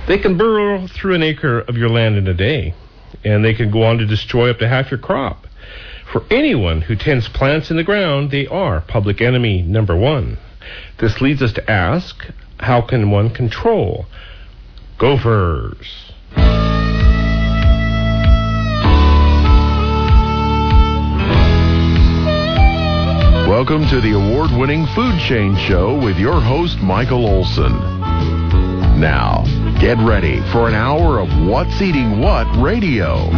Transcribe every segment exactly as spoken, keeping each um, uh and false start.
They can burrow through an acre of your land in a day, and they can go on to destroy up to half your crop. For anyone who tends plants in the ground, they are public enemy number one. This leads us to ask, how can one control gophers? Welcome to the award-winning Food Chain Show with your host, Michael Olson. Now, get ready for an hour of What's Eating What radio.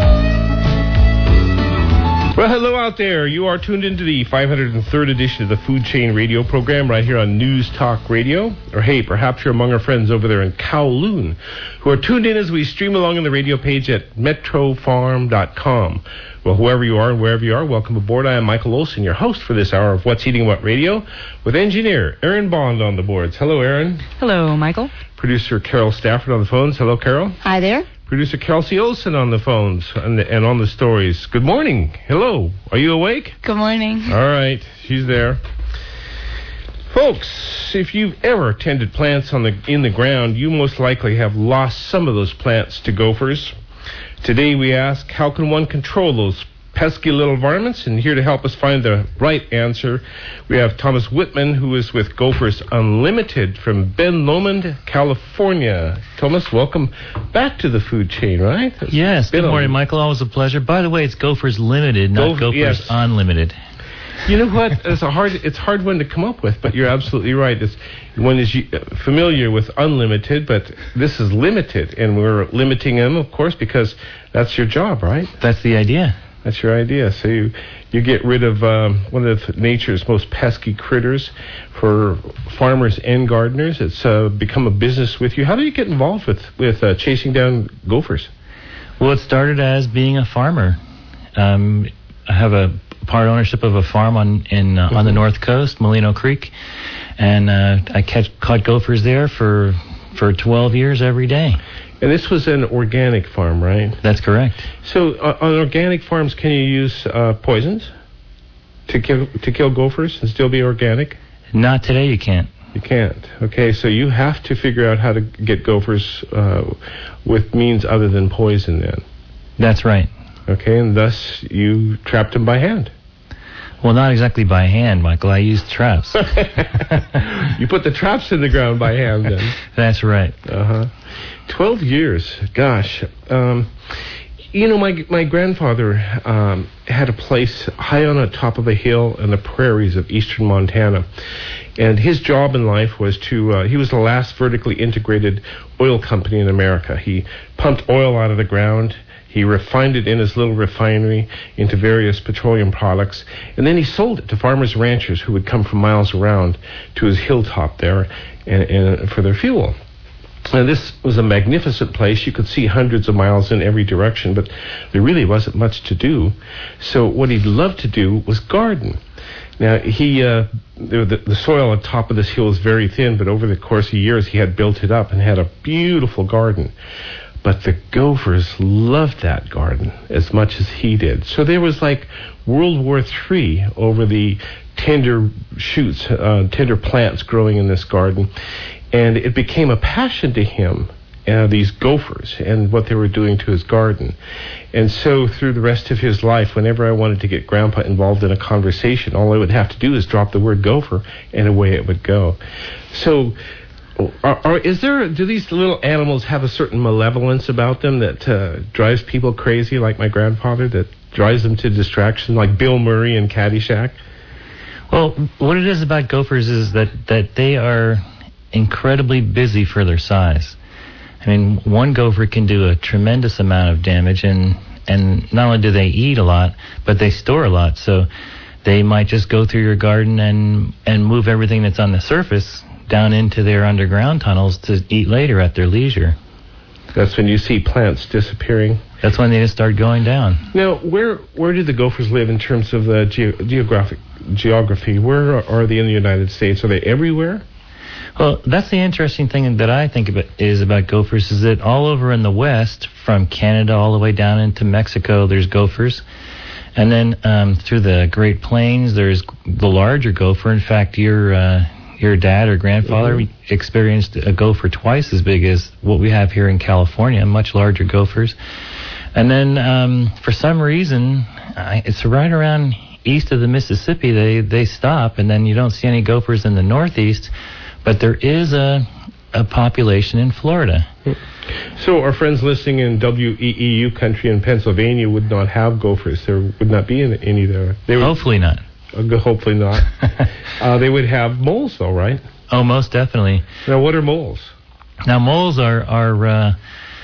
Well, hello out there. You are tuned into the five hundred third edition of the Food Chain Radio program right here on News Talk Radio. Or hey, perhaps you're among our friends over there in Kowloon who are tuned in as we stream along on the radio page at metro farm dot com. Well, whoever you are and wherever you are, welcome aboard. I am Michael Olson, your host for this hour of What's Eating What Radio, with engineer Aaron Bond on the boards. Hello, Aaron. Hello, Michael. Producer Carol Stafford on the phones. Hello, Carol. Hi there. Producer Kelsey Olson on the phones and, and on the stories. Good morning. Hello. Are you awake? Good morning. All right. She's there. Folks, if you've ever tended plants on the in the ground, you most likely have lost some of those plants to gophers. Today we ask, how can one control those pesky little varmints? And here to help us find the right answer, we have Thomas Whitman, who is with Gophers Unlimited from Ben Lomond, California. Thomas, welcome back to the food chain, right? It's yes, good morning, a... Michael. Always a pleasure. By the way, it's Gophers Limited, not Goph- Gophers yes. Unlimited. You know what? It's a hard. It's a hard one to come up with, but you're absolutely right. It's, one is familiar with unlimited, but this is limited, and we're limiting them, of course, because that's your job, right? That's the idea. That's your idea. So you, you get rid of um, one of nature's most pesky critters for farmers and gardeners. It's uh, become a business with you. How do you get involved with, with uh, chasing down gophers? Well, it started as being a farmer. Um, I have a part ownership of a farm on in uh, mm-hmm. on the North Coast, Molino Creek, and uh, I catch, caught gophers there for for twelve years every day. And this was an organic farm, right? That's correct. So uh, on organic farms, can you use uh, poisons to kill to kill gophers and still be organic? Not today, you can't. You can't. Okay, so you have to figure out how to get gophers uh, with means other than poison then. That's right. Okay, and thus you trapped them by hand. Well, not exactly by hand, Michael. I used traps. You put the traps in the ground by hand then. That's right. Uh-huh. Twelve years. Gosh. Um, you know, my my grandfather um, had a place high on the top of a hill in the prairies of eastern Montana. And his job in life was to, uh, he was the last vertically integrated oil company in America. He pumped oil out of the ground. He refined it in his little refinery into various petroleum products, and then he sold it to farmers and ranchers who would come from miles around to his hilltop there and, and for their fuel. And this was a magnificent place. You could see hundreds of miles in every direction, but there really wasn't much to do. So what he loved to do was garden. Now, he uh, the, the soil on top of this hill was very thin, but over the course of years, he had built it up and had a beautiful garden. But the gophers loved that garden as much as he did. So there was like World War Three over the tender shoots, uh, tender plants growing in this garden. And it became a passion to him, uh, these gophers, and what they were doing to his garden. And so through the rest of his life, whenever I wanted to get Grandpa involved in a conversation, all I would have to do is drop the word gopher, and away it would go. So... Are, are, is there? Do these little animals have a certain malevolence about them that uh, drives people crazy, like my grandfather, that drives them to distraction, like Bill Murray in Caddyshack? Well, what it is about gophers is that, that they are incredibly busy for their size. I mean, one gopher can do a tremendous amount of damage, and, and not only do they eat a lot, but they store a lot. So they might just go through your garden and, and move everything that's on the surface down into their underground tunnels to eat later at their leisure. That's when you see plants disappearing. That's when they just start going down. Now, where where do the gophers live in terms of uh, ge- geographic geography? Where are they in the United States? Are they everywhere? Well, that's the interesting thing that I think about, is about gophers, is that all over in the West, from Canada all the way down into Mexico, there's gophers. And then um, through the Great Plains, there's the larger gopher. In fact, your uh, your dad or grandfather mm-hmm. experienced a gopher twice as big as what we have here in California, much larger gophers. And then um, for some reason, I, it's right around east of the Mississippi, they, they stop, and then you don't see any gophers in the northeast, but there is a, a population in Florida. So our friends listening in W E E U country in Pennsylvania would not have gophers. There would not be any there. They would, hopefully not. Uh, hopefully not. uh, they would have moles, though, right? Oh, most definitely. Now, what are moles? Now, moles are... are uh,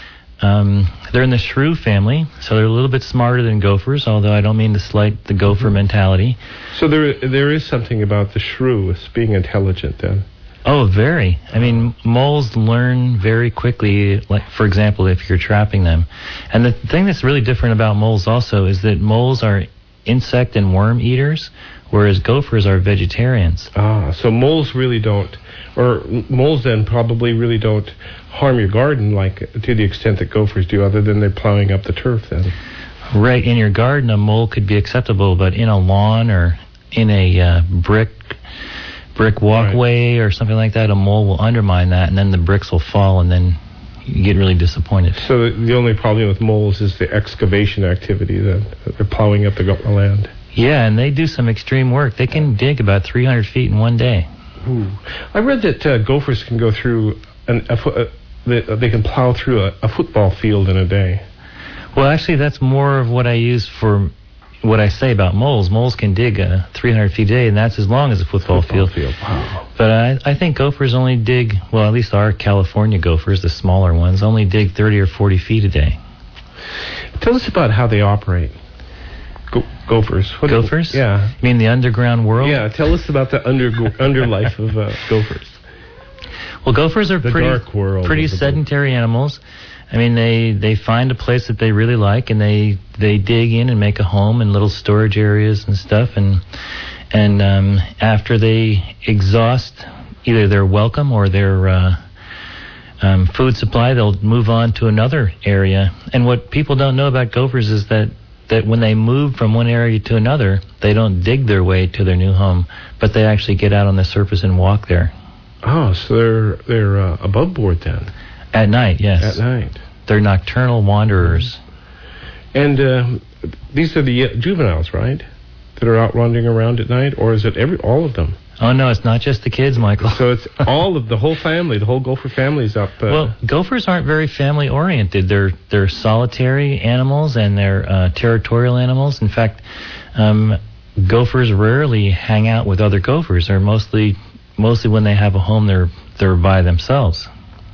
Um, they're in the shrew family, so they're a little bit smarter than gophers, although I don't mean to slight the gopher mm-hmm. mentality. So there there is something about the shrew as being intelligent, then? Oh, very. I mean, moles learn very quickly, like, for example, if you're trapping them. And the thing that's really different about moles also is that moles are insect and worm eaters, whereas gophers are vegetarians. Ah, so moles really don't, or moles then probably really don't harm your garden like to the extent that gophers do, other than they're plowing up the turf then. Right, in your garden a mole could be acceptable, but in a lawn or in a uh, brick brick walkway right. or something like that, a mole will undermine that, and then the bricks will fall, and then you get really disappointed. So the only problem with moles is the excavation activity, that they're plowing up the land. Yeah, and they do some extreme work. They can dig about three hundred feet in one day. Ooh. I read that uh, gophers can go through, an, a, a, they, they can plow through a, a football field in a day. Well, actually, that's more of what I use for what I say about moles. Moles can dig uh, three hundred feet a day, and that's as long as a football, football field. field. Wow. But I, I think gophers only dig, well, at least our California gophers, the smaller ones, only dig thirty or forty feet a day. Tell us about how they operate. Go- gophers. What gophers? You, yeah. You mean the underground world? Yeah, tell us about the under underlife of uh, gophers. Well, gophers are the pretty, dark world pretty sedentary animals. I mean, they, they find a place that they really like, and they, they dig in and make a home in little storage areas and stuff. And and um, after they exhaust either their welcome or their uh, um, food supply, they'll move on to another area. And what people don't know about gophers is that, that when they move from one area to another, they don't dig their way to their new home, but they actually get out on the surface and walk there. Oh, so they're they're uh, above board then. At night, yes. At night. They're nocturnal wanderers. And uh, these are the uh, juveniles, right? That are out wandering around at night? Or is it every all of them? Oh, no, it's not just the kids, Michael. So it's all of the whole family, the whole gopher family is up. Uh, well, gophers aren't very family-oriented. They're they're solitary animals, and they're uh, territorial animals. In fact, um, gophers rarely hang out with other gophers. They're mostly mostly when they have a home, they're they're by themselves.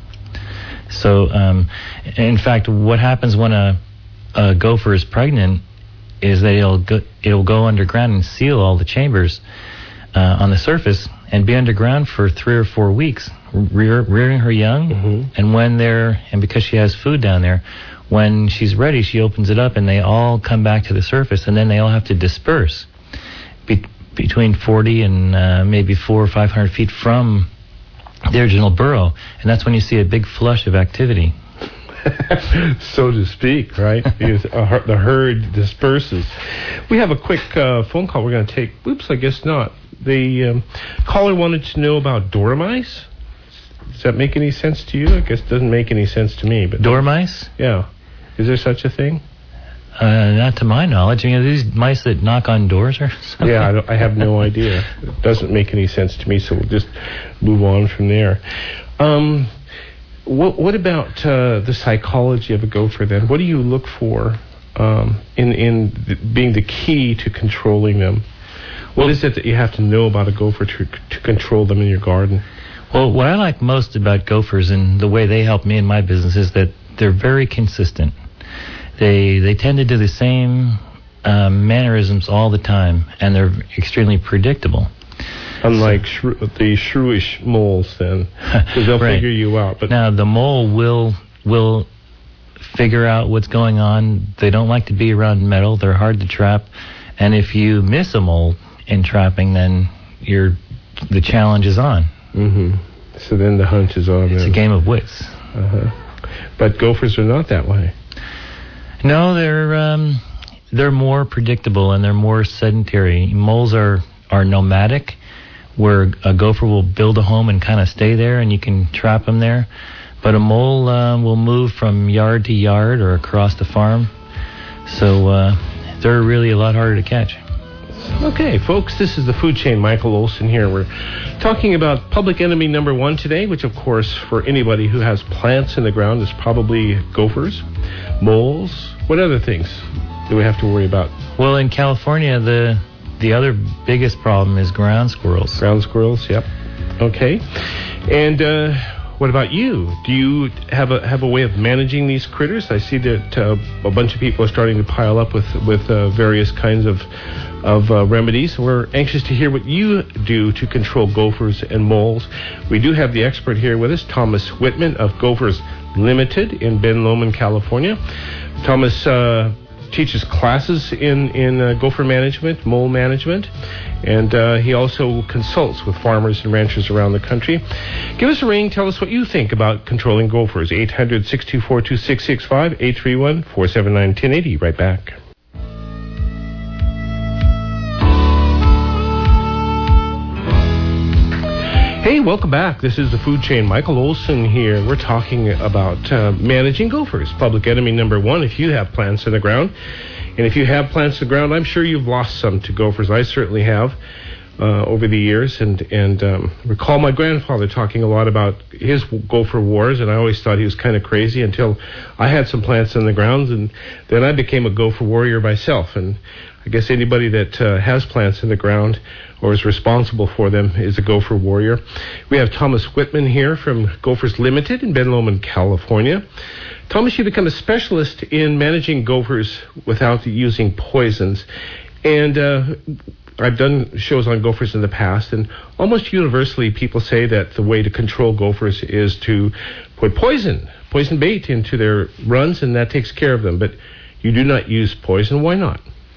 So, um, in fact, what happens when a, a gopher is pregnant is that it'll go, it'll go underground and seal all the chambers uh, on the surface and be underground for three or four weeks, rear, rearing her young. Mm-hmm. And when they're and because she has food down there, when she's ready, she opens it up and they all come back to the surface, and then they all have to disperse be, between forty and uh, maybe four or five hundred feet from the original burrow, and that's when you see a big flush of activity. So to speak, right? Because the herd disperses. We have a quick uh, phone call we're going to take. Oops, I guess not. The um, caller wanted to know about dormice. Does that make any sense to you? I guess it doesn't make any sense to me. But dormice? Yeah. Is there such a thing? Uh, not to my knowledge. I mean, are these mice that knock on doors or something? Yeah, I, don't, I have no idea. It doesn't make any sense to me, so we'll just move on from there. Um, what, what about uh, the psychology of a gopher, then? What do you look for um, in, in the, being the key to controlling them? What well, is it that you have to know about a gopher to, to control them in your garden? Well, what I like most about gophers and the way they help me in my business is that they're very consistent. They they tend to do the same um, mannerisms all the time, and they're extremely predictable. Unlike so, shrew, the shrewish moles, then, because they'll right. figure you out. But now the mole will will figure out what's going on. They don't like to be around metal. They're hard to trap, and if you miss a mole in trapping, then you're the challenge is on. Mm-hmm. So then the hunt is on. It's then. a game of wits. Uh-huh. But gophers are not that way. No, they're um, they're more predictable and they're more sedentary. Moles are, are nomadic, where a gopher will build a home and kind of stay there, and you can trap them there. But a mole uh, will move from yard to yard or across the farm. So uh, they're really a lot harder to catch. Okay, folks, this is the Food Chain. Michael Olson here. We're talking about public enemy number one today, which, of course, for anybody who has plants in the ground is probably gophers, moles. What other things do we have to worry about? Well, in California, the the other biggest problem is ground squirrels. Ground squirrels, yep. Okay. And uh, what about you? Do you have a have a way of managing these critters? I see that uh, a bunch of people are starting to pile up with with uh, various kinds of of uh, remedies. We're anxious to hear what you do to control gophers and moles. We do have the expert here with us, Thomas Whitman of Gophers Limited in Ben Lomond, California. Thomas uh, teaches classes in, in uh, gopher management, mole management, and uh, he also consults with farmers and ranchers around the country. Give us a ring. Tell us what you think about controlling gophers. eight hundred, six two four, two six six five, eight three one, four seven nine, one zero eight zero. Right back. Hey, welcome back. This is the Food Chain. Michael Olson here. We're talking about uh, managing gophers. Public enemy number one if you have plants in the ground. And if you have plants in the ground, I'm sure you've lost some to gophers. I certainly have uh, over the years. And, and um, recall my grandfather talking a lot about his gopher wars, and I always thought he was kind of crazy until I had some plants in the ground, and then I became a gopher warrior myself. And I guess anybody that uh, has plants in the ground or is responsible for them is a gopher warrior. We have Thomas Whitman here from Gophers Limited in Ben Lomond, California. Thomas, you become a specialist in managing gophers without using poisons. And uh, I've done shows on gophers in the past, and almost universally people say that the way to control gophers is to put poison, poison bait into their runs, and that takes care of them. But you do not use poison. Why not?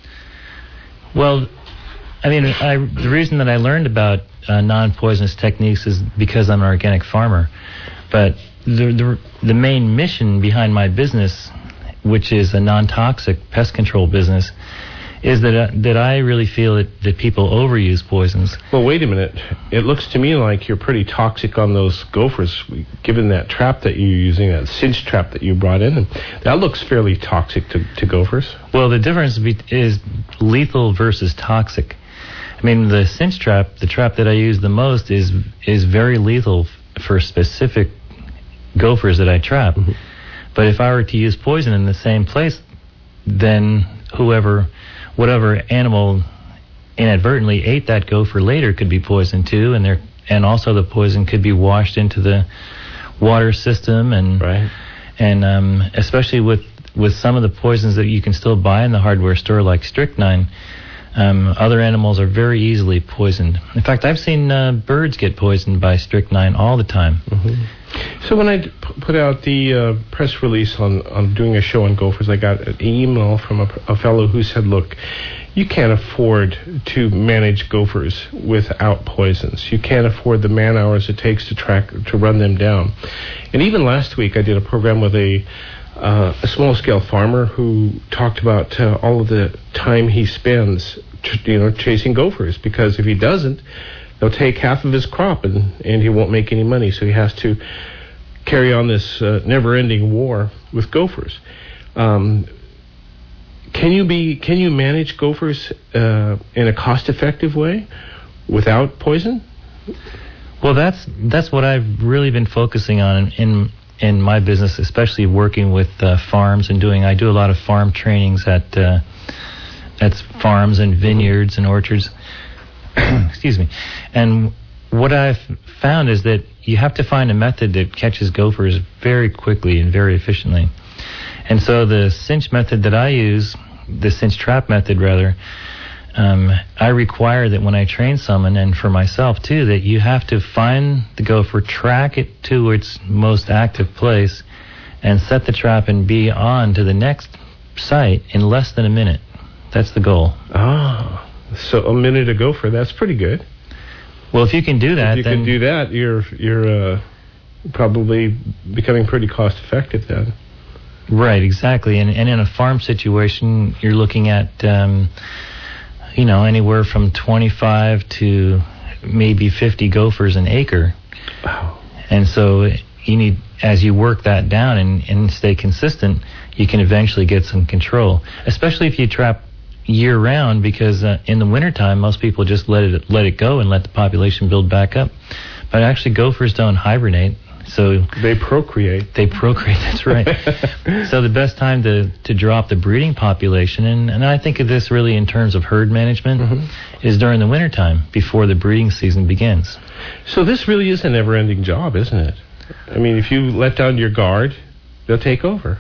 Well, I mean, I, the reason that I learned about uh, non-poisonous techniques is because I'm an organic farmer. But the, the the main mission behind my business, which is a non-toxic pest control business, is that uh, that I really feel that, that people overuse poisons. Well, wait a minute. It looks to me like you're pretty toxic on those gophers, given that trap that you're using, that cinch trap that you brought in. And that looks fairly toxic to, to gophers. Well, the difference be- is lethal versus toxic. I mean, the cinch trap, the trap that I use the most, is is very lethal f- for specific gophers that I trap. Mm-hmm. But if I were to use poison in the same place, then whoever, whatever animal inadvertently ate that gopher later could be poisoned too, and there, and also the poison could be washed into the water system, and right. and um, especially with with some of the poisons that you can still buy in the hardware store, like strychnine. Um, other animals are very easily poisoned. In fact, I've seen uh, birds get poisoned by strychnine all the time. Mm-hmm. So when I d- p- put out the uh, press release on, on doing a show on gophers, I got an email from a, a fellow who said, look, you can't afford to manage gophers without poisons. You can't afford the man hours it takes to track to run them down. And even last week I did a program with a Uh, a small-scale farmer who talked about uh, all of the time he spends, ch- you know, chasing gophers, because if he doesn't, they'll take half of his crop and, and he won't make any money. So he has to carry on this uh, never-ending war with gophers. Um, can you be? Can you manage gophers uh, in a cost-effective way without poison? Well, that's that's what I've really been focusing on in. in in my business, especially working with uh, farms and doing, I do a lot of farm trainings at uh, at farms and vineyards and orchards. Excuse me. And what I've found is that you have to find a method that catches gophers very quickly and very efficiently. And so the cinch method that I use, the cinch trap method rather, Um, I require that when I train someone, and for myself too, that you have to find the gopher, track it to its most active place, and set the trap and be on to the next site in less than a minute. That's the goal. Ah, so a minute a gopher, that's pretty good. Well, if you can do that, if you then can do that, you're you're uh, probably becoming pretty cost effective then. Right, exactly. And, and in a farm situation, you're looking at Um, you know, anywhere from twenty-five to maybe fifty gophers an acre. Wow. And so you need, as you work that down and, and stay consistent, you can eventually get some control, especially if you trap year round, because uh, in the wintertime, most people just let it let it go and let the population build back up. But actually, gophers don't hibernate. So they procreate. They procreate, that's right. So the best time to, to drop the breeding population, and, and I think of this really in terms of herd management, mm-hmm. is during the wintertime, before the breeding season begins. So this really is a never-ending job, isn't it? I mean, if you let down your guard, they'll take over.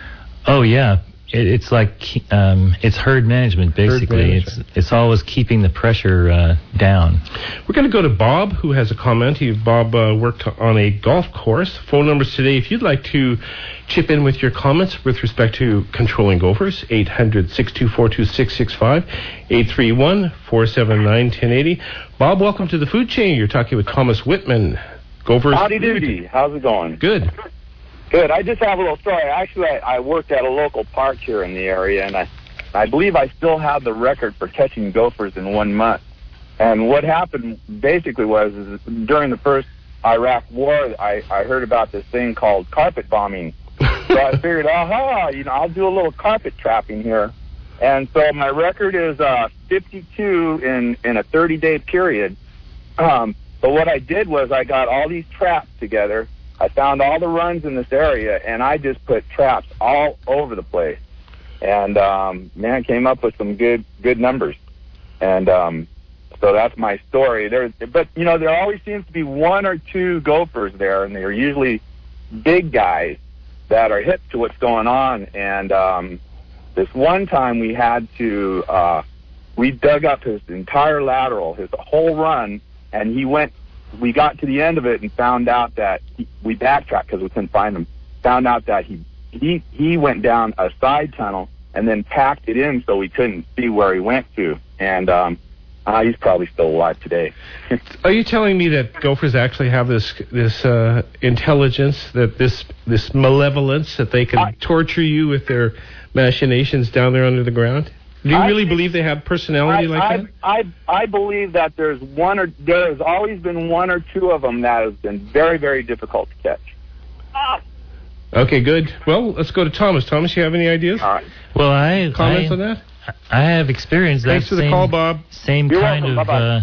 Oh, yeah. It, it's like, um, it's herd management, basically. Herd management. It's it's always keeping the pressure uh, down. We're going to go to Bob, who has a comment. He, Bob uh, worked on a golf course. Phone numbers today, if you'd like to chip in with your comments with respect to controlling gophers, eight hundred, six two four, two six six five, eight three one, four seven nine, one zero eight zero. Bob, welcome to the Food Chain. You're talking with Thomas Whitman. Gophers. Howdy doody. How's it going? Good. Good. I just have a little story. Actually, I, I worked at a local park here in the area, and I, I believe I still have the record for catching gophers in one month. And what happened basically was is during the first Iraq War, I, I heard about this thing called carpet bombing. So I figured, aha, you know, I'll do a little carpet trapping here. And so my record is uh, fifty-two in, in a thirty-day period. Um, but what I did was I got all these traps together. I found all the runs in this area, and I just put traps all over the place. And, um, man, came up with some good good numbers. And um, so that's my story. There's, but, you know, there always seems to be one or two gophers there, and they're usually big guys that are hip to what's going on. And um, this one time we had to, uh, we dug up his entire lateral, his whole run, and he went, we got to the end of it and found out that he, we backtracked because we couldn't find him. Found out that he he he went down a side tunnel and then packed it in so we couldn't see where he went to. And um, uh, he's probably still alive today. Are you telling me that gophers actually have this this uh, intelligence, that this this malevolence, that they can I, torture you with their machinations down there under the ground? Do you I really think, believe they have personality I, like I, that? I I believe that there's one or there has always been one or two of them that has been very very difficult to catch. Ah. Okay, good. Well, let's go to Thomas. Thomas, you have any ideas? All right. Well, I comments I, on that. I have experienced that. Thanks for the same, call, Bob. Same You're kind welcome. of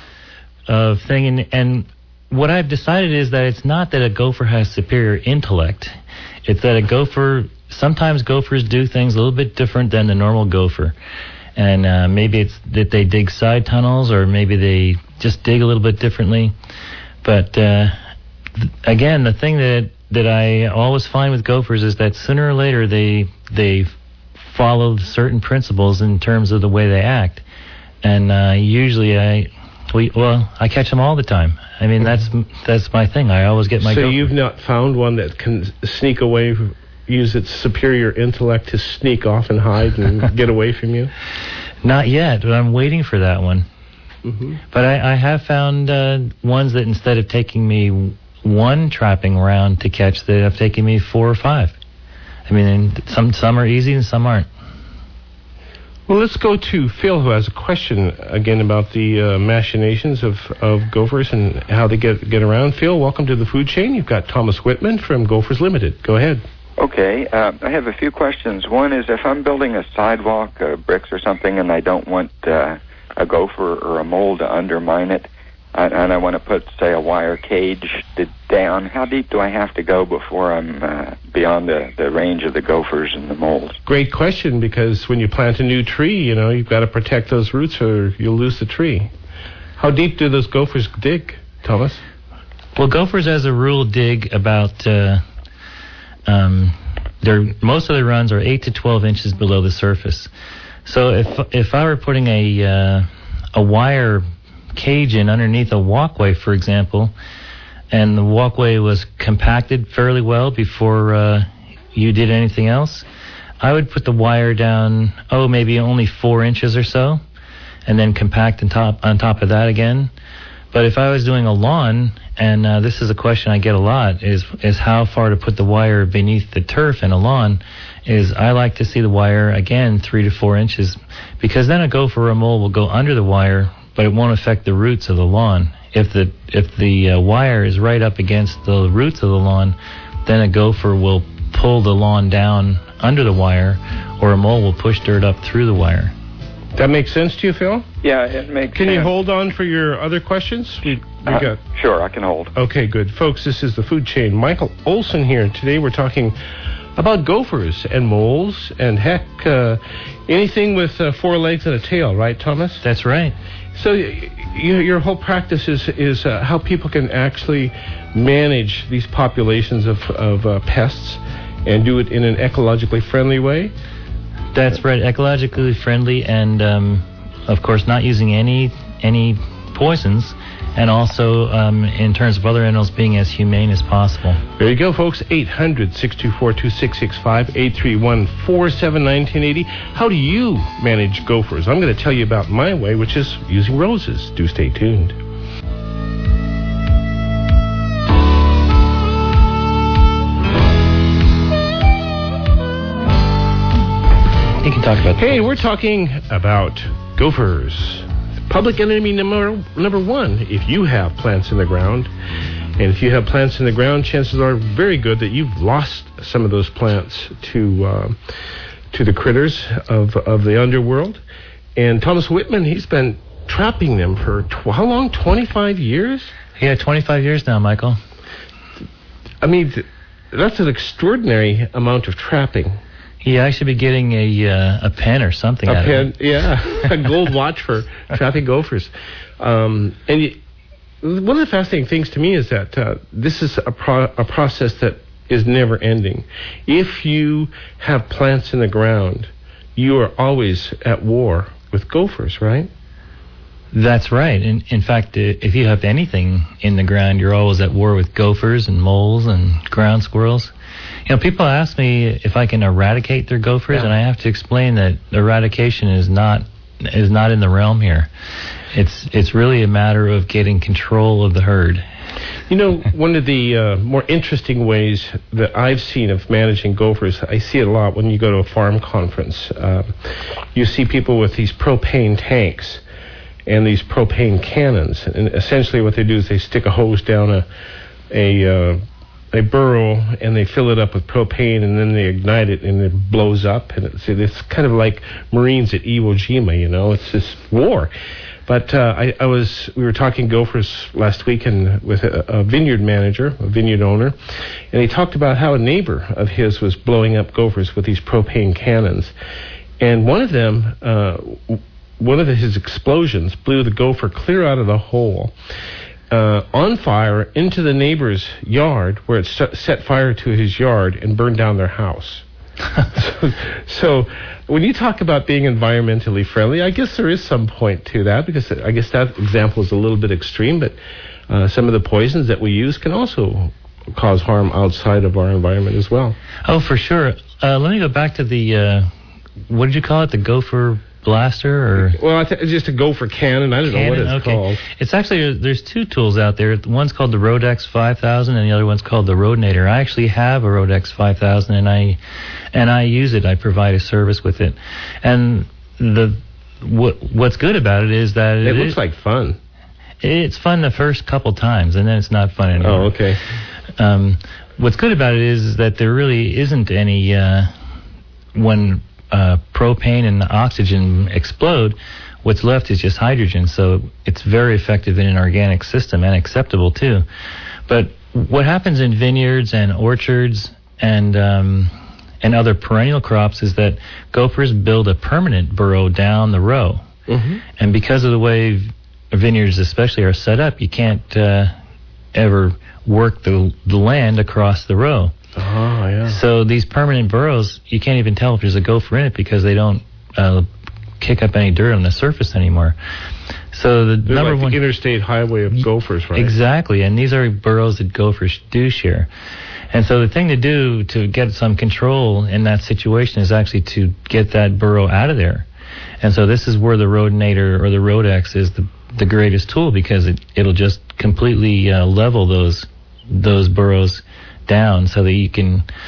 uh, of thing, and and what I've decided is that it's not that a gopher has superior intellect. It's that a gopher. Sometimes gophers do things a little bit different than the normal gopher. And uh, maybe it's that they dig side tunnels, or maybe they just dig a little bit differently. But uh, th- again, the thing that, that I always find with gophers is that sooner or later they they follow certain principles in terms of the way they act. And uh, usually I... We, well, I catch them all the time. I mean, that's that's my thing. I always get my So gopher. You've not found one that can sneak away, use its superior intellect to sneak off and hide and get away from you? Not yet, but I'm waiting for that one. Mm-hmm. But I, I have found uh, ones that instead of taking me one trapping round to catch, they have taken me four or five. I mean, some some are easy and some aren't. Well, let's go to Phil, who has a question again about the uh, machinations of, of gophers and how they get get around. Phil, welcome to the Food Chain. You've got Thomas Whitman from Gophers Limited. Go ahead. Okay, uh, I have a few questions. One is, if I'm building a sidewalk, uh, bricks or something, and I don't want uh, a gopher or a mole to undermine it, and, and I want to put, say, a wire cage to, down, how deep do I have to go before I'm uh, beyond the, the range of the gophers and the moles? Great question, because when you plant a new tree, you know, you've got to protect those roots or you'll lose the tree. How deep do those gophers dig, Thomas? Well, gophers, as a rule, dig about... Uh, Um, their most of their runs are eight to twelve inches below the surface. So if if I were putting a uh, a wire cage in underneath a walkway, for example, and the walkway was compacted fairly well before uh, you did anything else, I would put the wire down, oh, maybe only four inches or so, and then compact on top on top of that again. But if I was doing a lawn, and uh, this is a question I get a lot, is is how far to put the wire beneath the turf in a lawn, is I like to see the wire, again, three to four inches, because then a gopher or a mole will go under the wire but it won't affect the roots of the lawn. If the if the uh, wire is right up against the roots of the lawn, then a gopher will pull the lawn down under the wire, or a mole will push dirt up through the wire. That makes sense to you, Phil? Yeah, it makes Can sense. you hold on for your other questions? We, we Uh, got. Sure, I can hold. Okay, good. Folks, this is the Food Chain. Michael Olson here. Today we're talking about gophers and moles and, heck, uh, anything with uh, four legs and a tail, right, Thomas? That's right. So y- y- your whole practice is, is uh, how people can actually manage these populations of, of uh, pests and do it in an ecologically friendly way? That's right, ecologically friendly, and um, of course not using any any poisons, and also um, in terms of other animals being as humane as possible. There you go, folks. eight hundred, six two four, two six six five, eight three one, four seven one nine eight zero. How do you manage gophers? I'm going to tell you about my way, which is using roses. Do stay tuned. You can talk about. Hey, we're talking about gophers. Public enemy number number one. If you have plants in the ground, and if you have plants in the ground, chances are very good that you've lost some of those plants to uh, to the critters of of the underworld. And Thomas Whitman, he's been trapping them for tw- how long? twenty-five years? Yeah, twenty-five years now, Michael. I mean, th- that's an extraordinary amount of trapping. Yeah, I should be getting a uh, a pen or something. A out pen, of it. yeah, a gold watch for trapping gophers. Um, and you, one of the fascinating things to me is that uh, this is a, pro- a process that is never ending. If you have plants in the ground, you are always at war with gophers, right? That's right. In, in fact, uh, if you have anything in the ground, you're always at war with gophers and moles and ground squirrels. You know, people ask me if I can eradicate their gophers, Yeah. and I have to explain that eradication is not is not in the realm here. It's it's really a matter of getting control of the herd. You know, one of the uh, more interesting ways that I've seen of managing gophers, I see it a lot when you go to a farm conference. Uh, you see people with these propane tanks and these propane cannons, and essentially what they do is they stick a hose down a a uh, a burrow and they fill it up with propane, and then they ignite it and it blows up, and it's, it's kind of like Marines at Iwo Jima, you know, it's this war. But uh, I, I was, we were talking gophers last week and with a, a vineyard manager, a vineyard owner, and he talked about how a neighbor of his was blowing up gophers with these propane cannons, and one of them, uh, one of his explosions blew the gopher clear out of the hole. Uh, on fire into the neighbor's yard, where it set, set fire to his yard and burned down their house. so, so when you talk about being environmentally friendly, I guess there is some point to that, because I guess that example is a little bit extreme, but uh, some of the poisons that we use can also cause harm outside of our environment as well. Oh, for sure. Uh, let me go back to the, uh, what did you call it, the gopher blaster? Or Well, I th- it's just a gopher cannon. I don't know what Cannon? it's Okay. called. It's actually, there's two tools out there. One's called the Rodex five thousand, and the other one's called the Rodenator. I actually have a Rodex five thousand, and I and I use it. I provide a service with it. And the what what's good about it is that It, it looks is, like fun. it's fun the first couple times, and then it's not fun anymore. Oh, okay. Um, what's good about it is that there really isn't any uh, when uh, propane and oxygen explode. What's left is just hydrogen, so it's very effective in an organic system and acceptable too. But what happens in vineyards and orchards and um, and other perennial crops is that gophers build a permanent burrow down the row, Mm-hmm. and because of the way v- vineyards especially are set up, you can't uh, ever work the, the land across the row. Oh, yeah. So these permanent burrows, you can't even tell if there's a gopher in it because they don't uh, kick up any dirt on the surface anymore. So the They're number like one, the interstate highway of gophers, right? exactly, and these are burrows that gophers do share. And so the thing to do to get some control in that situation is actually to get that burrow out of there. And so this is where the Rodenator or the Rodex is the the greatest tool, because it it'll just completely uh, level those those burrows down so that you can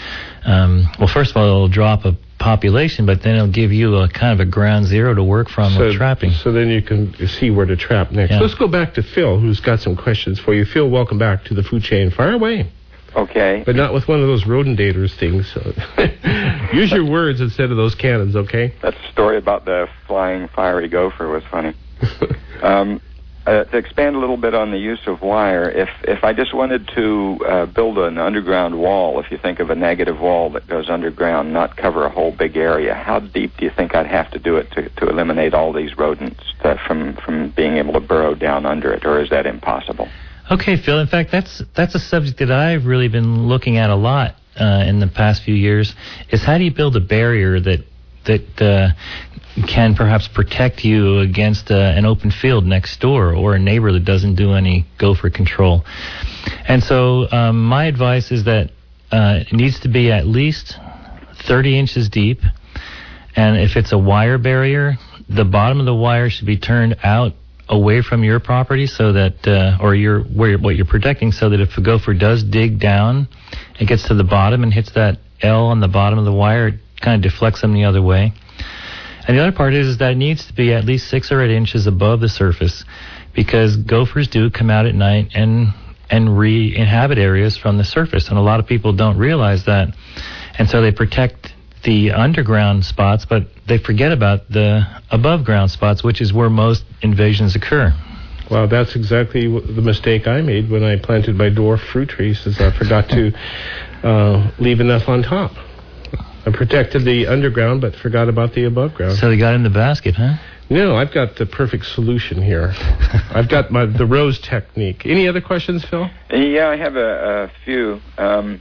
um, well, first of all, it'll drop a population, but then it'll give you a kind of a ground zero to work from so, with trapping. So then you can see where to trap next. Yeah. Let's go back to Phil, who's got some questions for you. Phil, welcome back to the food chain. Fire away. Okay. But not with one of those rodendators things. So use your words instead of those cannons, okay? That story about the flying fiery gopher was funny. um, uh, to expand a little bit on the use of wire, if if I just wanted to uh, build an underground wall, if you think of a negative wall that goes underground, not cover a whole big area, how deep do you think I'd have to do it to, to eliminate all these rodents to, from, from being able to burrow down under it, or is that impossible? Okay, Phil. In fact, that's that's a subject that I've really been looking at a lot uh, in the past few years. Is how do you build a barrier that that uh, can perhaps protect you against uh, an open field next door or a neighbor that doesn't do any gopher control? And so um, my advice is that uh, it needs to be at least thirty inches deep, and if it's a wire barrier, the bottom of the wire should be turned out away from your property so that, uh, or your where you're, what you're protecting, so that if a gopher does dig down, it gets to the bottom and hits that L on the bottom of the wire, it kind of deflects them the other way. And the other part is, is that it needs to be at least six or eight inches above the surface, because gophers do come out at night and and re-inhabit areas from the surface, and a lot of people don't realize that, and so they protect the underground spots, but they forget about the above ground spots, which is where most invasions occur. Well, that's exactly the mistake I made when I planted my dwarf fruit trees, is I forgot to uh, leave enough on top. I protected the underground, but forgot about the above ground. So they got in the basket, huh? No, I've got the perfect solution here. I've got my the rose technique. Any other questions, Phil? Yeah, I have a, a few. Um,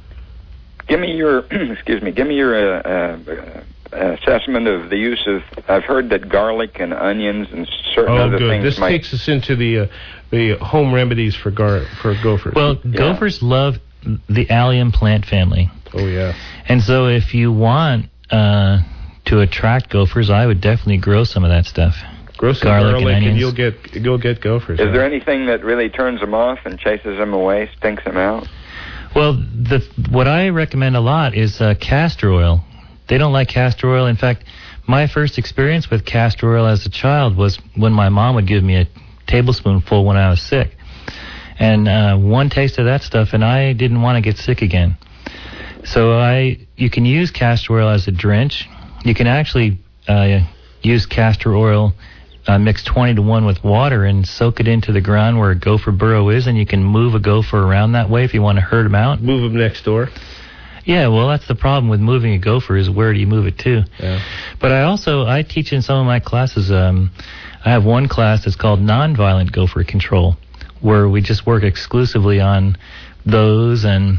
Give me your, excuse me, give me your uh, uh, assessment of the use of, I've heard that garlic and onions and certain oh, other good. things This might... takes us into the uh, the home remedies for gar for gophers. Well, yeah. gophers love the allium plant family. Oh, yeah. And so if you want uh, to attract gophers, I would definitely grow some of that stuff. Grow some garlic, garlic, and, and you'll get you'll get gophers. Is yeah. there anything that really turns them off and chases them away, stinks them out? Well, the, what I recommend a lot is uh, castor oil. They don't like castor oil. In fact, my first experience with castor oil as a child was when my mom would give me a tablespoonful when I was sick. And uh, one taste of that stuff, and I didn't want to get sick again. So I, you can use castor oil as a drench. You can actually uh, use castor oil Uh, mix twenty to one with water and soak it into the ground where a gopher burrow is, and you can move a gopher around that way if you want to herd them out. Move them next door. Yeah, well, that's the problem with moving a gopher, is where do you move it to? Yeah. But I also, I teach in some of my classes, um, I have one class that's called Nonviolent Gopher Control, where we just work exclusively on those and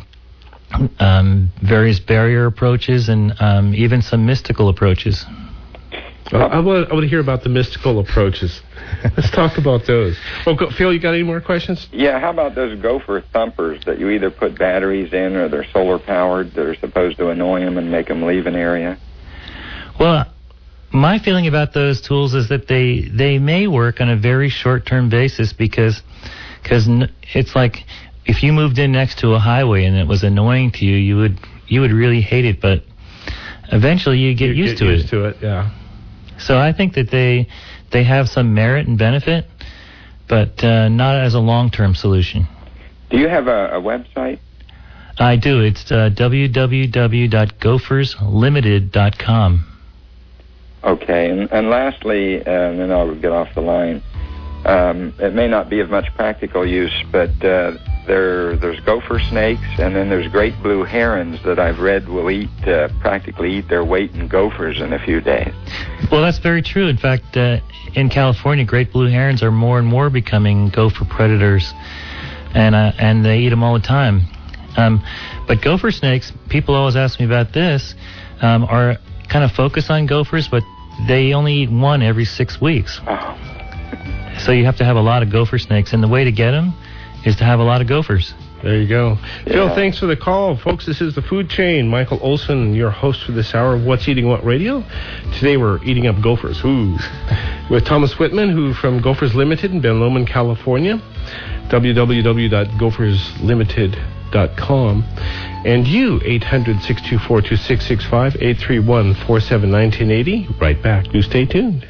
um, various barrier approaches and um, even some mystical approaches. Well, I want, I want to hear about the mystical approaches. Let's talk about those. Well, go, Phil, you got any more questions? Yeah, how about those gopher thumpers that you either put batteries in or they're solar powered that are supposed to annoy them and make them leave an area? Well, my feeling about those tools is that they, they may work on a very short-term basis, because cause n- it's like if you moved in next to a highway and it was annoying to you, you would you would really hate it, but eventually you get you used get to used it. to it, yeah. So I think that they they have some merit and benefit, but uh, not as a long-term solution. Do you have a, a website? I do. It's uh, w w w dot gophers limited dot com. Okay, and, and lastly, uh, and then I'll get off the line, um, it may not be of much practical use, but uh, there there's gopher snakes, and then there's great blue herons that I've read will eat uh, practically eat their weight in gophers in a few days. Well, that's very true. In fact, uh, in California, great blue herons are more and more becoming gopher predators, and uh, and they eat them all the time. Um, but gopher snakes, people always ask me about this, um, are kind of focused on gophers, but they only eat one every six weeks. Oh. So you have to have a lot of gopher snakes, and the way to get them is to have a lot of gophers. There you go. Yeah. Phil, thanks for the call. Folks, this is The Food Chain. Michael Olson, your host for this hour of What's Eating What Radio. Today we're eating up gophers. Ooh. With Thomas Whitman, who from Gophers Limited in Ben Lomond, California. w w w dot gophers limited dot com. And you, eight hundred, six two four, two six six five, eight three one, four seven, one nine eight zero. Right back. Do stay tuned.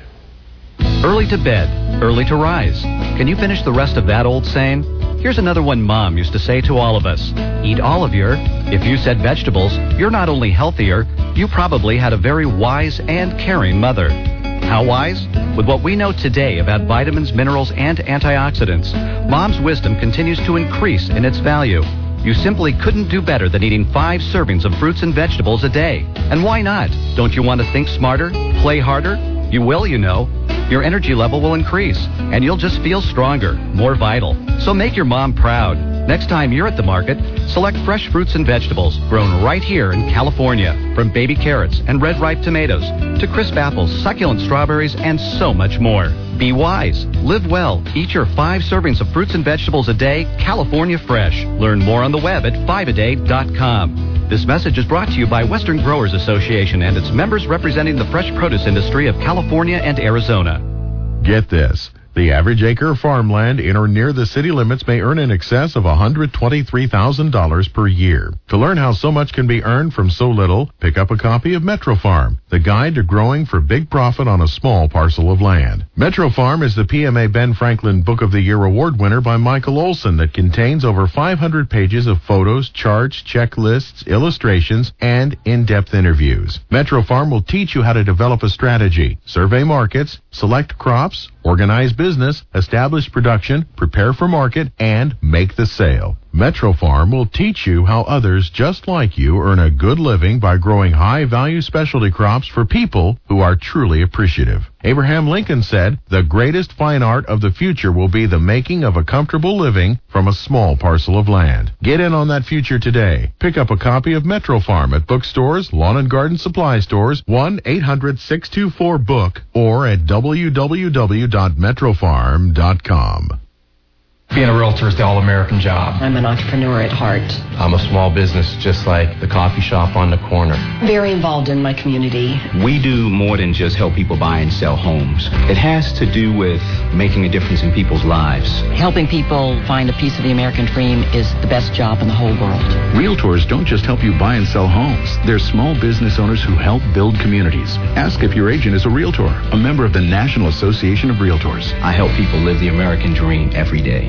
Early to bed, early to rise. Can you finish the rest of that old saying? Here's another one Mom used to say to all of us. Eat all of your... If you said vegetables, you're not only healthier, you probably had a very wise and caring mother. How wise? With what we know today about vitamins, minerals, and antioxidants, Mom's wisdom continues to increase in its value. You simply couldn't do better than eating five servings of fruits and vegetables a day. And why not? Don't you want to think smarter? Play harder? You will, you know. Your energy level will increase, and you'll just feel stronger, more vital. So make your mom proud. Next time you're at the market, select fresh fruits and vegetables grown right here in California. From baby carrots and red ripe tomatoes to crisp apples, succulent strawberries, and so much more. Be wise. Live well. Eat your five servings of fruits and vegetables a day, California Fresh. Learn more on the web at five a day dot com. This message is brought to you by Western Growers Association and its members representing the fresh produce industry of California and Arizona. Get this. The average acre of farmland in or near the city limits may earn in excess of one hundred twenty-three thousand dollars per year. To learn how so much can be earned from so little, pick up a copy of Metro Farm, the guide to growing for big profit on a small parcel of land. Metro Farm is the P M A Ben Franklin Book of the Year award winner by Michael Olson that contains over five hundred pages of photos, charts, checklists, illustrations, and in-depth interviews. Metro Farm will teach you how to develop a strategy, survey markets, select crops, organize business, establish production, prepare for market, and make the sale. Metro Farm will teach you how others just like you earn a good living by growing high-value specialty crops for people who are truly appreciative. Abraham Lincoln said, "The greatest fine art of the future will be the making of a comfortable living from a small parcel of land." Get in on that future today. Pick up a copy of Metro Farm at bookstores, lawn and garden supply stores, one eight hundred, six two four, book, or at w w w dot metro farm dot com. Being a realtor is the all-American job. I'm an entrepreneur at heart. I'm a small business just like the coffee shop on the corner. Very involved in my community. We do more than just help people buy and sell homes. It has to do with making a difference in people's lives. Helping people find a piece of the American dream is the best job in the whole world. Realtors don't just help you buy and sell homes. They're small business owners who help build communities. Ask if your agent is a realtor, a member of the National Association of Realtors. I help people live the American dream every day.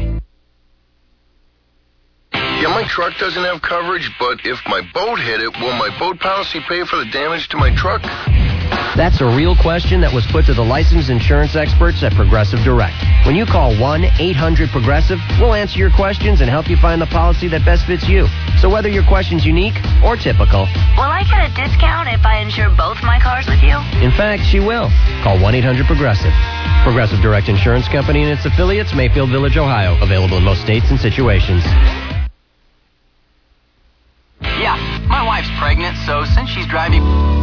Yeah, my truck doesn't have coverage, but if my boat hit it, will my boat policy pay for the damage to my truck? That's a real question that was put to the licensed insurance experts at Progressive Direct. When you call one eight hundred progressive, we'll answer your questions and help you find the policy that best fits you. So whether your question's unique or typical, will I get a discount if I insure both my cars with you? In fact, she will. Call one eight hundred progressive. Progressive Direct Insurance Company and its affiliates, Mayfield Village, Ohio. Available in most states and situations. Yeah, my wife's pregnant, so since she's driving...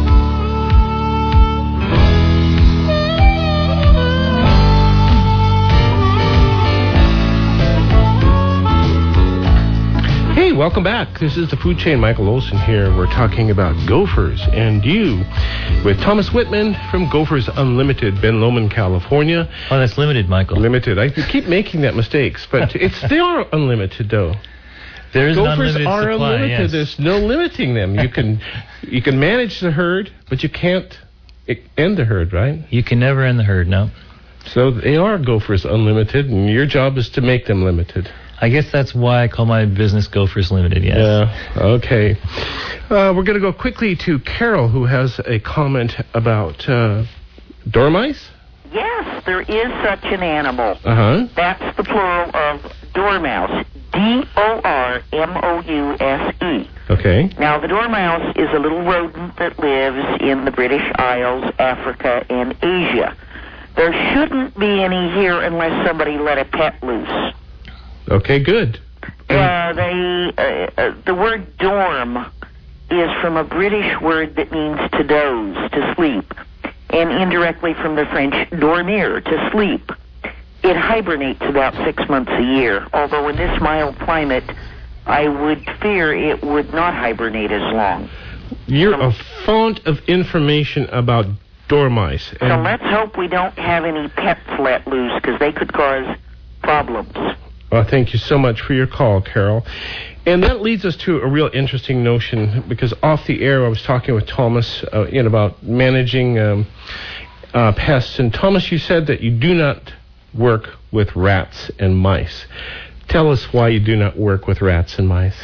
Hey, welcome back. This is the Food Chain. Michael Olson here. We're talking about Gophers and you with Thomas Whitman from Gophers Unlimited, Ben Lomond, California. Oh, that's limited, Michael. Limited. I keep making that mistakes, but it's they are unlimited, though. There is Gophers an unlimited are supply, unlimited. yes. There's no limiting them. You can you can manage the herd, but you can't end the herd, right? You can never end the herd, no. So they are Gophers Unlimited, and your job is to make them limited. I guess that's why I call my business Gophers Limited, yes. Yeah, okay. Uh, we're going to go quickly to Carol, who has a comment about uh, dormice. Yes, there is such an animal. Uh-huh. That's the plural of dormouse. D O R M O U S E. Okay. Now, the dormouse is a little rodent that lives in the British Isles, Africa, and Asia. There shouldn't be any here unless somebody let a pet loose. Okay, good. Uh, they, uh, uh, the word dorm is from a British word that means to doze, to sleep, and indirectly from the French dormir, to sleep. It hibernates about six months a year, although in this mild climate, I would fear it would not hibernate as long. You're a font of information about dormice. So let's hope we don't have any pets let loose, because they could cause problems. Well, thank you so much for your call, Carol. And that leads us to a real interesting notion, because off the air I was talking with Thomas uh, in about managing um, uh, pests. And Thomas, you said that you do not work with rats and mice. Tell us why you do not work with rats and mice.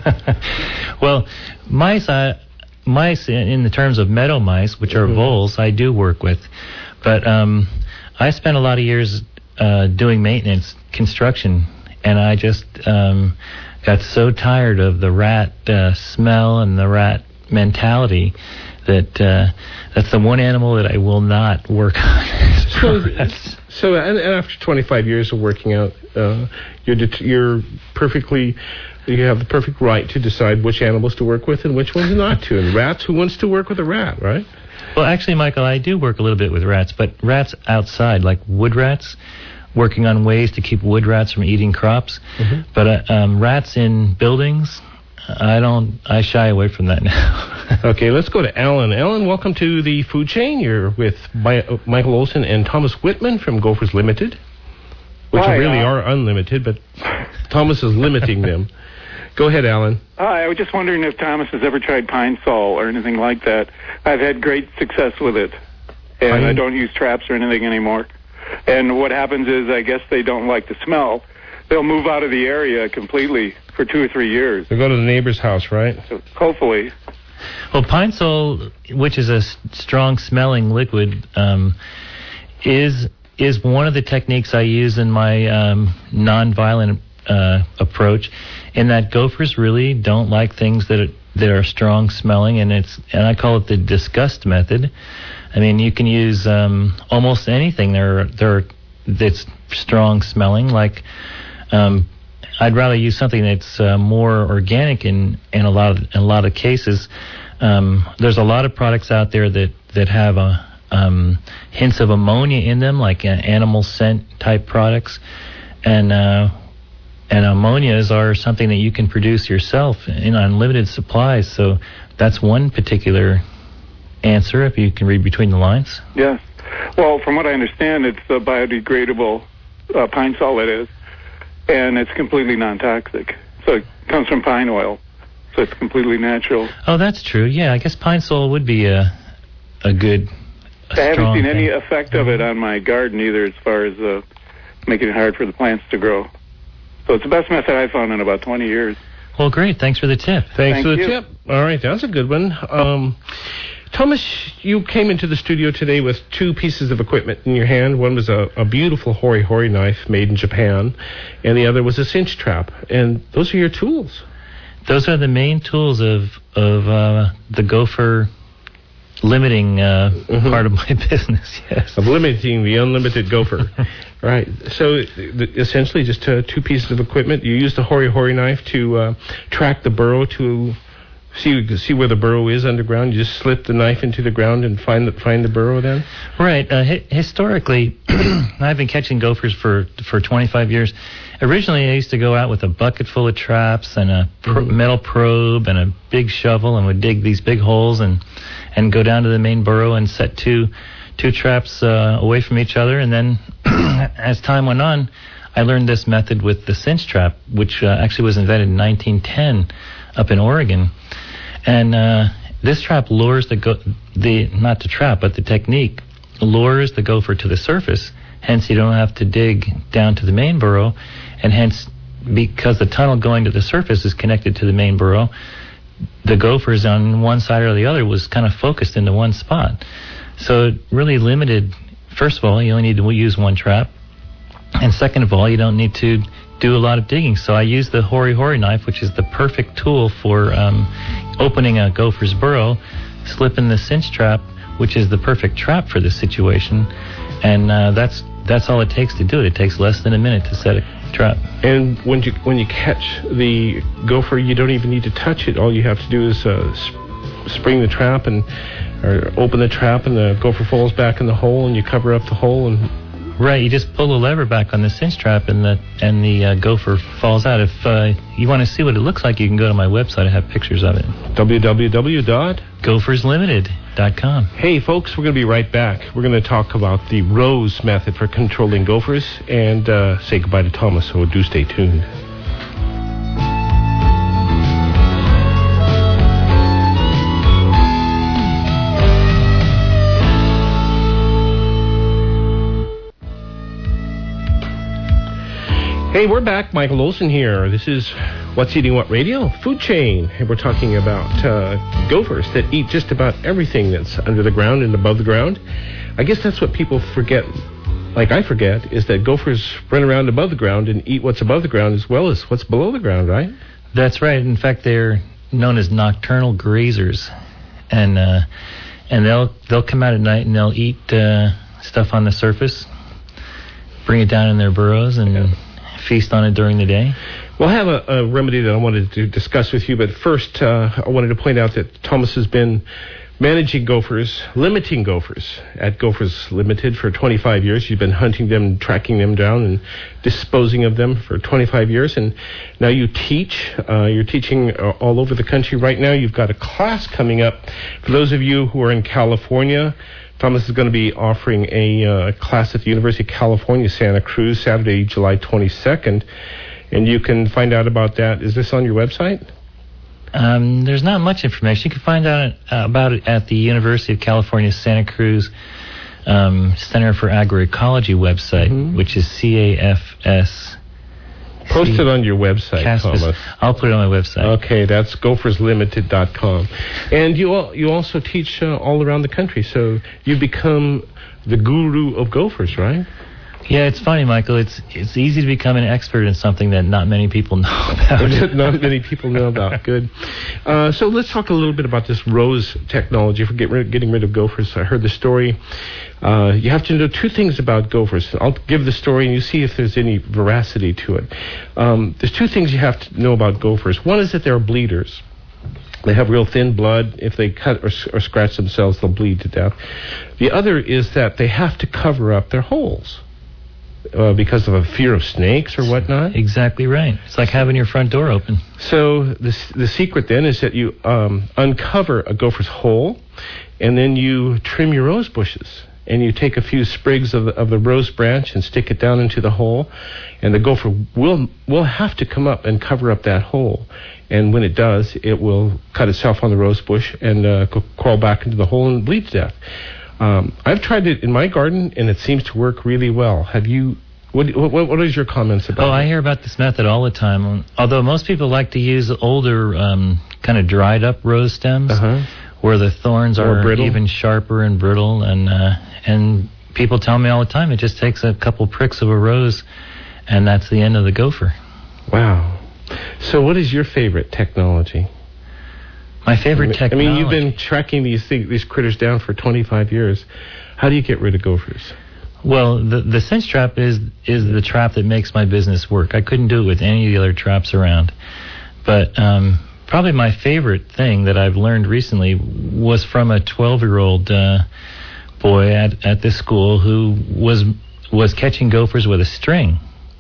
Well, mice, uh, mice in, in the terms of meadow mice, which are mm-hmm. voles, I do work with. But um, I spent a lot of years uh, doing maintenance, construction, and I just um, got so tired of the rat uh, smell and the rat mentality that uh, that's the one animal that I will not work on. so, so and, and after twenty-five years of working out, uh, you're det- you're perfectly, you have the perfect right to decide which animals to work with and which ones not to. And rats, who wants to work with a rat, right? Well, actually, Michael, I do work a little bit with rats, but rats outside, like wood rats, working on ways to keep wood rats from eating crops. Mm-hmm. But uh, um, rats in buildings, I don't. I shy away from that now. Okay, let's go to Alan. Alan, welcome to the food chain. You're with My, uh, Michael Olson and Thomas Whitman from Gophers Limited, which Hi, really uh, are unlimited, but Thomas is limiting them. Go ahead, Alan. Hi, I was just wondering if Thomas has ever tried Pine Sol or anything like that. I've had great success with it, and Pine? I don't use traps or anything anymore. And what happens is, I guess they don't like the smell. They'll move out of the area completely for two or three years. They'll go to the neighbor's house, right? So hopefully. Well, Pine Sol, which is a s- strong-smelling liquid, um, is is one of the techniques I use in my um, non-violent uh, approach, in that gophers really don't like things that are, that are strong-smelling, and it's and I call it the disgust method. I mean, you can use um, almost anything there there that's strong-smelling, like. Um, I'd rather use something that's uh, more organic in, in a lot of in a lot of cases. Um, there's a lot of products out there that that have a, um, hints of ammonia in them, like uh, animal scent type products, and uh, and ammonias are something that you can produce yourself in unlimited supplies. So that's one particular answer, if you can read between the lines. Yes. Well, from what I understand, it's a biodegradable uh, pine sol, it is. And it's completely non-toxic. So it comes from pine oil. So it's completely natural. Oh, that's true. Yeah, I guess Pine Sol would be a a good, a I haven't seen thing. any effect of it on my garden either, as far as uh, making it hard for the plants to grow. So it's the best method I've found in about twenty years. Well, great. Thanks for the tip. Thanks Thank for the you. tip. All right, that's a good one. Um, Thomas, you came into the studio today with two pieces of equipment in your hand. One was a, a beautiful hori hori knife made in Japan, and the other was a cinch trap. And those are your tools. Those are the main tools of of uh, the gopher limiting uh, mm-hmm. part of my business. Yes, of limiting the unlimited gopher. Right. So th- essentially, just uh, two pieces of equipment. You use the hori hori knife to uh, track the burrow to. See, see where the burrow is underground. You just slip the knife into the ground and find the find the burrow. Then, right. Uh, hi- historically, I've been catching gophers for for twenty-five years. Originally, I used to go out with a bucket full of traps and a pro- mm-hmm. metal probe and a big shovel, and would dig these big holes and and go down to the main burrow and set two two traps uh, away from each other. And then, as time went on, I learned this method with the cinch trap, which uh, actually was invented in nineteen ten up in Oregon. And uh, this trap lures the go- the not the trap, but the technique lures the gopher to the surface. Hence, you don't have to dig down to the main burrow, and hence, because the tunnel going to the surface is connected to the main burrow, the gophers on one side or the other was kind of focused into one spot. So it really limited. First of all, you only need to use one trap, and second of all, you don't need to do a lot of digging. So I use the hori hori knife, which is the perfect tool for um, opening a gopher's burrow, slip in the cinch trap, which is the perfect trap for this situation, and uh, that's that's all it takes to do it. It takes less than a minute to set a trap. And when you when you catch the gopher, you don't even need to touch it. All you have to do is uh, sp- spring the trap and or open the trap, and the gopher falls back in the hole, and you cover up the hole and Right, you just pull the lever back on the cinch trap, and the and the uh, gopher falls out. If uh, you want to see what it looks like, you can go to my website. I have pictures of it. w w w dot gophers limited dot com. Hey, folks, we're going to be right back. We're going to talk about the Rose method for controlling gophers and uh, say goodbye to Thomas, so do stay tuned. Hey, we're back. Michael Olson here. This is What's Eating What Radio, Food Chain. And we're talking about uh, gophers that eat just about everything that's under the ground and above the ground. I guess that's what people forget, like I forget, is that gophers run around above the ground and eat what's above the ground as well as what's below the ground, right? That's right. In fact, they're known as nocturnal grazers. And uh, and they'll they'll come out at night and they'll eat uh, stuff on the surface, bring it down in their burrows, and... Yeah. Feast on it during the day? Well, I have a, a remedy that I wanted to discuss with you, but first uh, I wanted to point out that Thomas has been managing gophers, limiting gophers at Gophers Limited for twenty-five years. You've been hunting them, tracking them down, and disposing of them for twenty-five years, and now you teach. Uh, you're teaching uh, all over the country right now. You've got a class coming up. For those of you who are in California, Thomas is going to be offering a uh, class at the University of California, Santa Cruz, Saturday, July twenty-second. And you can find out about that. Is this on your website? Um, there's not much information. You can find out uh, about it at the University of California, Santa Cruz um, Center for Agroecology website, mm-hmm. which is C A F S. Post it on your website, Caspis. Thomas. I'll put it on my website. Okay, that's gophers limited dot com. And you all, you also teach uh, all around the country, so you've become the guru of gophers, right? Yeah, it's funny, Michael. It's it's easy to become an expert in something that not many people know about. Not many people know about. Good. Uh, so let's talk a little bit about this Rose technology for get rid, getting rid of gophers. I heard the story. Uh, you have to know two things about gophers. I'll give the story and you see if there's any veracity to it. Um, there's two things you have to know about gophers. One is that they're bleeders. They have real thin blood. If they cut or, or scratch themselves, they'll bleed to death. The other is that they have to cover up their holes. Uh, because of a fear of snakes or whatnot? Exactly right. It's like having your front door open. So the, the secret then is that you um, uncover a gopher's hole, and then you trim your rose bushes. And you take a few sprigs of the, of the rose branch and stick it down into the hole, and the gopher will will have to come up and cover up that hole. And when it does, it will cut itself on the rose bush and uh, crawl back into the hole and bleed to death. Um, I've tried it in my garden, and it seems to work really well. Have you? What what, what is your comments about? Oh, it? I hear about this method all the time. Although most people like to use older, um, kind of dried up rose stems, uh-huh. where the thorns More are brittle. even sharper and brittle, and uh, and people tell me all the time it just takes a couple pricks of a rose, and that's the end of the gopher. Wow. So, what is your favorite technology? My favorite I mean, technology. I mean, you've been tracking these things, these critters down for twenty-five years. How do you get rid of gophers? Well, the the cinch trap is is the trap that makes my business work. I couldn't do it with any of the other traps around. But um, probably my favorite thing that I've learned recently was from a twelve-year-old uh, boy at at this school who was was catching gophers with a string,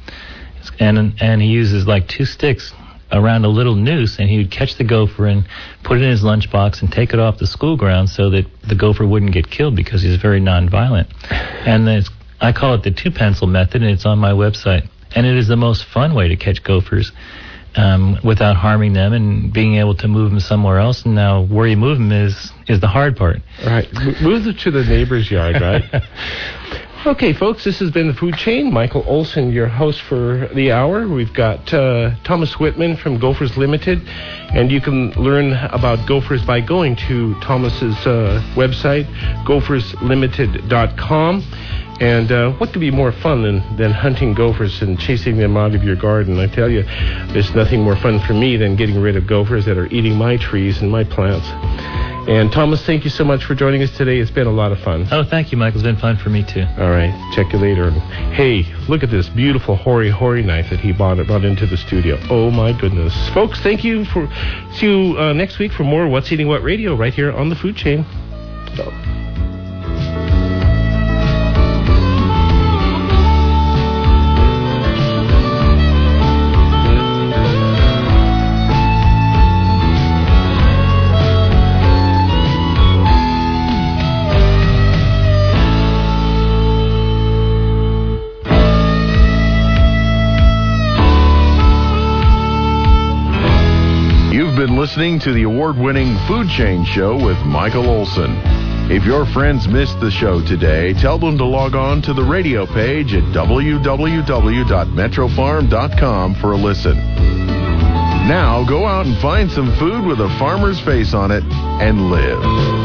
and and he uses like two sticks around a little noose, and he would catch the gopher and put it in his lunchbox and take it off the school grounds so that the gopher wouldn't get killed because he's very nonviolent. And it's, I call it the two-pencil method, and it's on my website. And it is the most fun way to catch gophers um, without harming them and being able to move them somewhere else. And now where you move them is, is the hard part. Right. Move them to the neighbor's yard, right? Okay, folks, this has been The Food Chain. Michael Olson, your host for the hour. We've got uh, Thomas Whitman from Gophers Limited, and you can learn about gophers by going to Thomas's uh, website, gophers limited dot com. And uh, what could be more fun than, than hunting gophers and chasing them out of your garden? I tell you, there's nothing more fun for me than getting rid of gophers that are eating my trees and my plants. And Thomas, thank you so much for joining us today. It's been a lot of fun. Oh, thank you, Michael. It's been fun for me, too. All right. Check you later. Hey, look at this beautiful hori hori knife that he bought, brought into the studio. Oh, my goodness. Folks, thank you. for. See you uh, next week for more What's Eating What Radio right here on The Food Chain. So. listening to the award-winning Food Chain Show with Michael Olson. If your friends missed the show today, tell them to log on to the radio page at w w w dot metro farm dot com for a listen. Now, go out and find some food with a farmer's face on it and live.